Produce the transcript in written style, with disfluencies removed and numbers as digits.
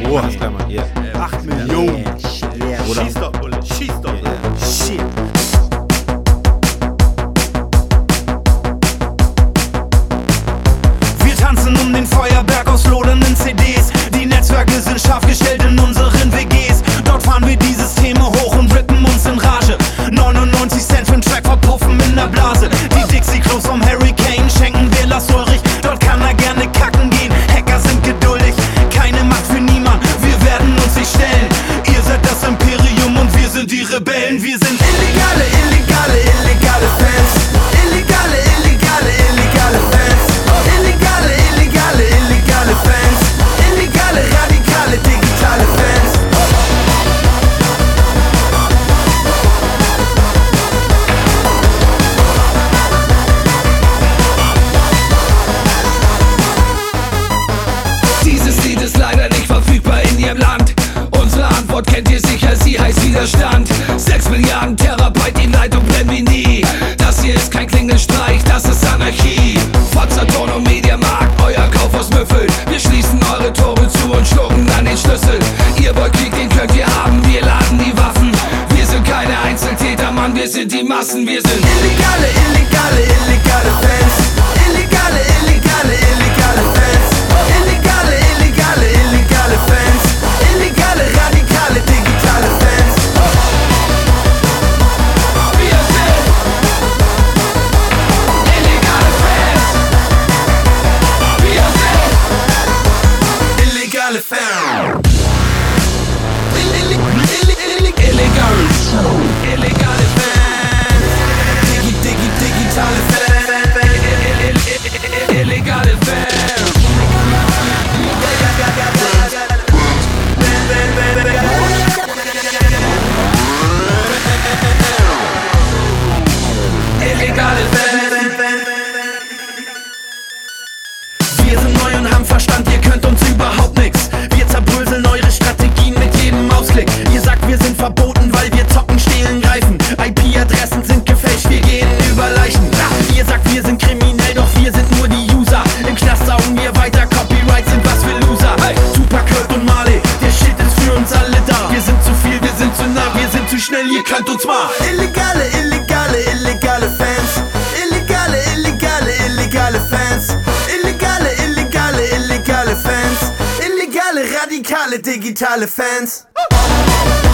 Boah, hast klar, Mann. Yeah. 8 Millionen. Yeah. Schieß doch, Bulle, schieß doch. Shit. Wir tanzen um den Feuerberg aus lodernden CDs. Die Netzwerke sind scharf gestellt in unseren WGs. Dort fahren wir dieses Thema hoch und rippen uns in Rage. 99 Cent für 'n Track verpuffen in der Blase. Die Dixie-Klos vom Hurricane schenken wir Lars Ulrich. Dort kann er gerne kacken gehen. Hacker sind geduldig, keine Macht für niemand. Wir werden uns nicht stellen. Ihr seid das Imperium und wir sind die Rebellen. Wir sind illegale, illegale, illegale Fans. Illegale, illegale, illegale Fans. Illegale, illegale, illegale Fans. Illegale, radikale, digitale Fans. Dieses Lied ist leider nicht verfügbar in Ihrem Land. Unsere Antwort kennt ihr sicher, sie heißt Widerstand. 6 Milliarden Terabyte, die Leitung brennt wie nie. Das hier ist kein Klingelstreich, das ist Anarchie. Saturn und Mediamarkt, euer Kaufhaus müffelt. Wir schließen eure Tore zu und schlucken dann den Schlüssel. Ihr wollt Krieg, den könnt ihr haben, wir laden die Waffen. Wir sind keine Einzeltäter, Mann, wir sind die Massen. Wir sind illegale, illegale, illegale Fans. Illegale, illegale, illegale Fans. Illegale, illegale, illegale Fans. Illegale, radikale, digitale Fans. Wir sind illegale Fans. Wir sind Illegale Fans. illegale Fans. Digitale Fans. Illegale Fans. Illegale Fans. Wir sind neu und haben Verstand, ihr könnt uns überhaupt nix. Wir zerbröseln eure Strategien mit jedem Mausklick. Ihr sagt, wir sind verboten, weil wir zocken, stehlen, greifen. IP-Adressen sind gefälscht, wir gehen über Leichen. Ihr sagt, wir sind kriminell, doch wir sind nur die User. Im Knast saugen wir weiter, Copyrights sind was für Loser. Tupac, Kurt und Marley, der Shit ist für uns alle da. Wir sind zu viel, wir sind zu nah, wir sind zu schnell, ihr könnt uns mal. Illegale, illegale, illegale Fans. Illegale, illegale, illegale Fans. Illegale, illegale, illegale Fans. Illegale, radikale, digitale Fans.